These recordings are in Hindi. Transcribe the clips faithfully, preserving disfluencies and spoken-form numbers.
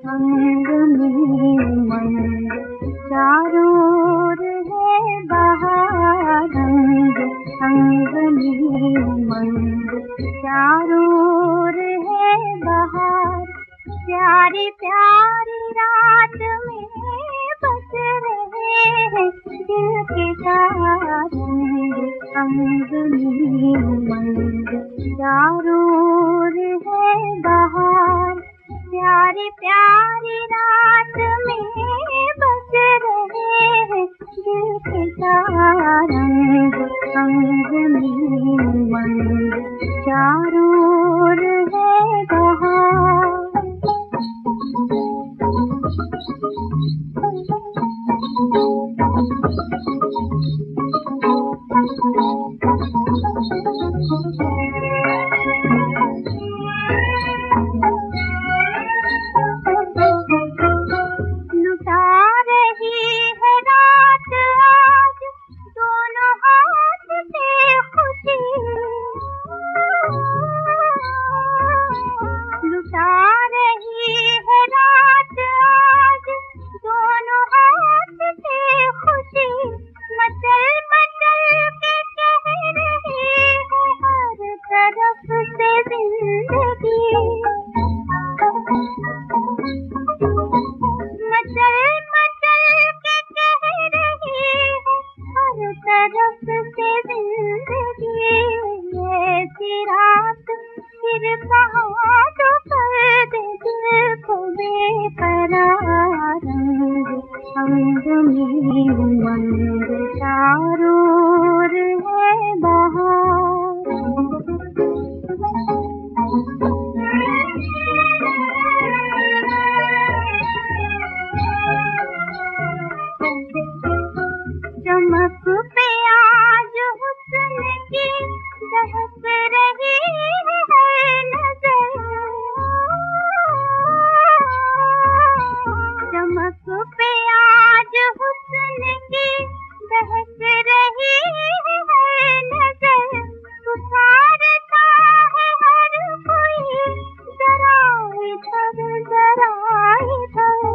अंग में उमंग, चारों ओर है बहार। रंग अंग में उमंग, चारों ओर है बहार। प्यारी प्यारी रात में बज रहे हैं दिल के तार। रंग अंग में उमंग, चारों ओर है बहार। प्यारी प्यारी रात में बज रहे हैं दिल के तार। रंग अंग में उमंग, चारों ओर है बहार। लुटा रही है रात आज दोनों हाथ से खुशी। लुटा रही है रात आज दोनों हाथ से खुशी। मचल मचल के कह रही है हर तरफ से जिंदगी। मचल मचल के कह रही है हर तरफ से जिंदगी। ऐसी रात फिर कहाँ तो कर दे दिल को बेकरार। रंग अंग में उमंग, चारों ओर है बहार। चमक पे आज हुस्न की दहक रही है नजर। चमक पे आज हुस्न की दहक रही है नजर। पुकारता है हर कोई जरा इधर जरा इधर।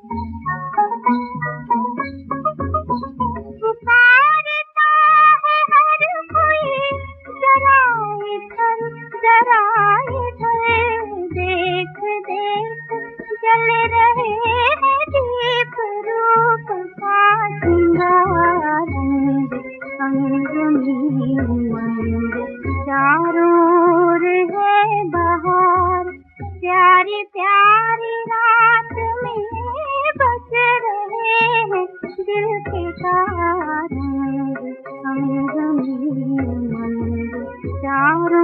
पुकारता है हर कोई जरा इधर जरा इधर। देख देख जल रहे हैं दीप रूप का श्रृंगार। रंग अंग में उमंग, चारों ओर है बहार। प्यारी प्यारी रात में बज रहे हैं दिल के तार। रंग अंग में उमंग, चारों